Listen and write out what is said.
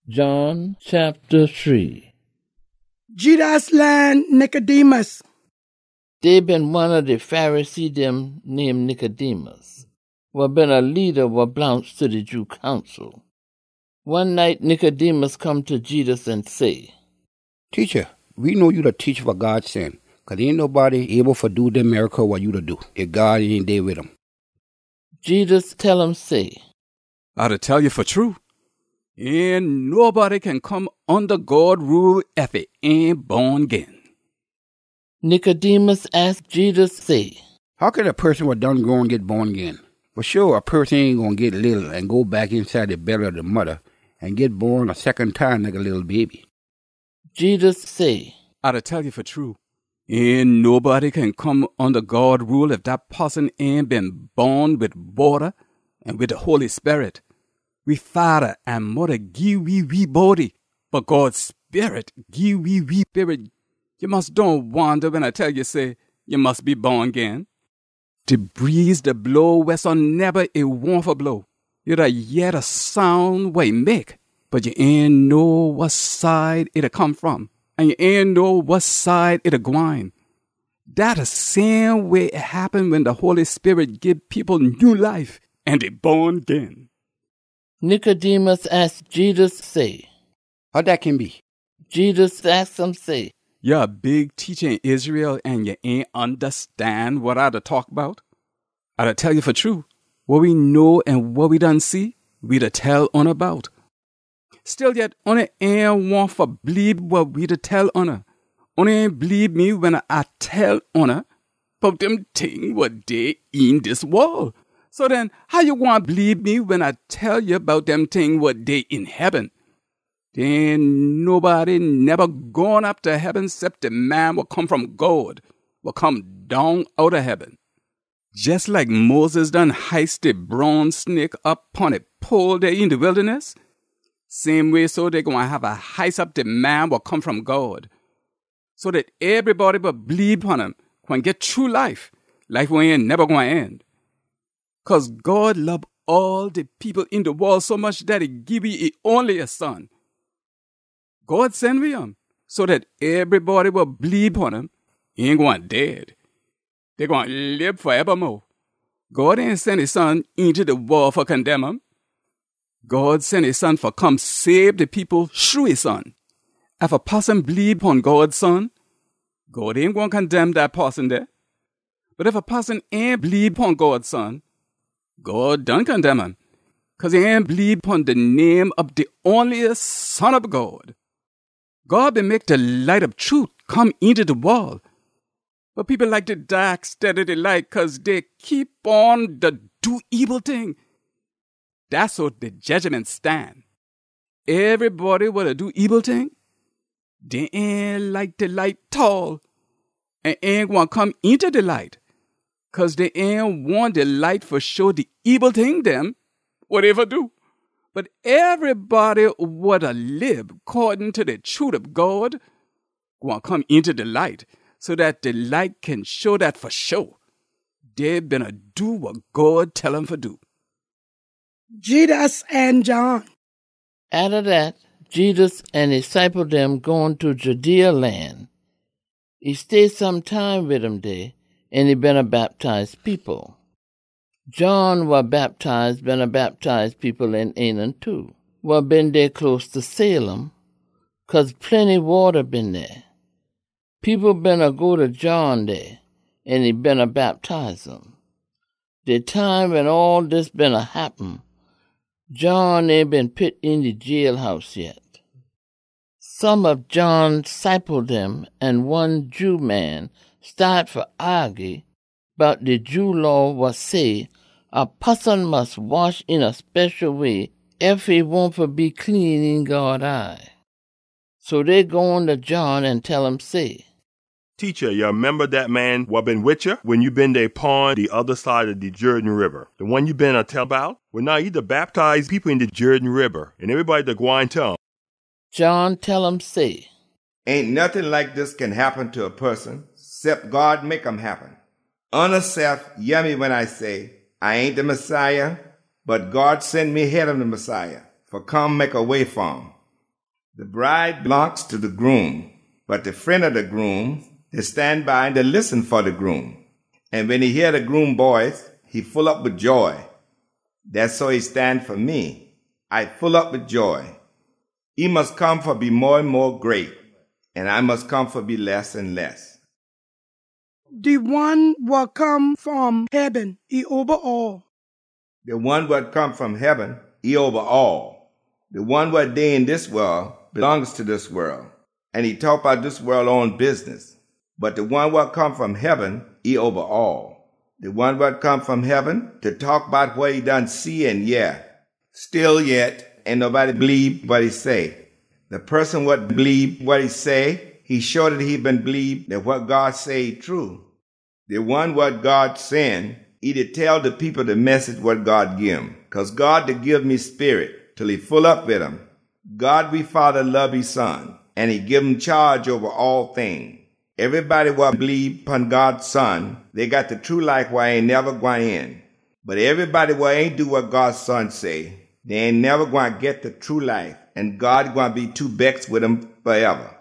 John chapter 3. Judas land Nicodemus. There been one of the Pharisees them named Nicodemus, who been a leader what belongs to the Jew council. One night Nicodemus come to Jesus and say, Teacher, we know you the teacher for God sent, 'cause ain't nobody able to do the miracle what you to do, if God ain't there with him. Jesus tell him say, I to tell you for true, and nobody can come under God rule if it ain't born again. Nicodemus asked Jesus say, How can a person what done grown get born again? For sure, a person ain't gonna get little and go back inside the belly of the mother and get born a second time like a little baby. Jesus say, I to tell you for true, and nobody can come under God rule if that person ain't been born with water and with the Holy Spirit. We father and mother give we body, but God's Spirit give we spirit. You must don't wonder when I tell you, say, you must be born again. The breeze that blow west on never a warm for blow. You da yet a sound way make, but you ain't know what side it'll come from, and you ain't know what side it'll gwine. That the same way it happen when the Holy Spirit give people new life and they born again. Nicodemus asked Jesus say, How that can be? Jesus asked him say, You're a big teacher in Israel and you ain't understand what I to talk about? I to tell you for true, what we know and what we done see, we to tell on about. Still yet, on ain't want for believe what we to tell on her. On ain't believe me when I tell on her about them thing what they in this world. So then, how you want to believe me when I tell you about them thing what they in heaven? Then nobody never gone up to heaven except the man will come from God, will come down out of heaven. Just like Moses done heist the bronze snake up on a pole there in the wilderness, same way so they gonna have a heist up the man will come from God, so that everybody will believe on him can get true life. Life will ain't never gonna end. 'Cause God loved all the people in the world so much that he give you only a son. God sent me him so that everybody will believe on him. He ain't going dead. They're going to live forevermore. God ain't sent his son into the world for condemn him. God sent his son for come save the people through his son. If a person believe on God's son, God ain't going to condemn that person there. But if a person ain't believe on God's son, God done condemn him, 'cause he ain't believe upon the name of the only Son of God. God will make the light of truth come into the world. But people like the dark instead of the light 'cause they keep on the do evil thing. That's what the judgment stand. Everybody will do evil thing, they ain't like the light tall and ain't gonna come into the light. 'Cause they ain't want the light for show the evil thing them, whatever do. But everybody would live according to the truth of God, gonna come into the light, so that the light can show that for sure. They better do what God tell them to do. Judas and John. After that, Jesus and his disciples them going to Judea land. He stayed some time with them there, and he been a baptized people. John was baptized, been a baptized people in Canaan too. Was been there close to Salem, 'cause plenty water been there. People been a go to John there, and he been a baptize them. The time when all this been a happen, John ain't been put in the jailhouse yet. Some of John's disciples them and one Jew man start for argue about the Jew law was say a person must wash in a special way if he want to be clean in God's eye. So they go on to John and tell him say, Teacher, you remember that man what been with you when you been there pond the other side of the Jordan River? The one you been a tell about? Well, now he to baptize people in the Jordan River, and everybody to go and tell him. John tell him say, Ain't nothing like this can happen to a person, except God make 'em happen. Unaccept, hear me when I say, I ain't the Messiah, but God sent me ahead of the Messiah, for come make a way for him. The bride belongs to the groom, but the friend of the groom, they stand by and they listen for the groom. And when he hear the groom voice, he full up with joy. That's so he stand for me. I full up with joy. He must come for be more and more great, and I must come for be less and less. The one will come from heaven, he over all. The one what come from heaven, he over all. The one what day in this world belongs to this world, and he talk about this world own business. But the one what come from heaven, he over all. The one what come from heaven to talk about what he done see and yeah. Still yet, ain't nobody believe what he say. The person what believe what he say, he sure that he been believe that what God say true. The one what God send, he to tell the people the message what God give him. Cause God to give me spirit till he full up with him. God we Father love his son, and he give him charge over all things. Everybody what believe upon God's son, they got the true life where ain't never going in. But everybody what ain't do what God's son say, they ain't never going to get the true life, and God going to be too vexed with them forever.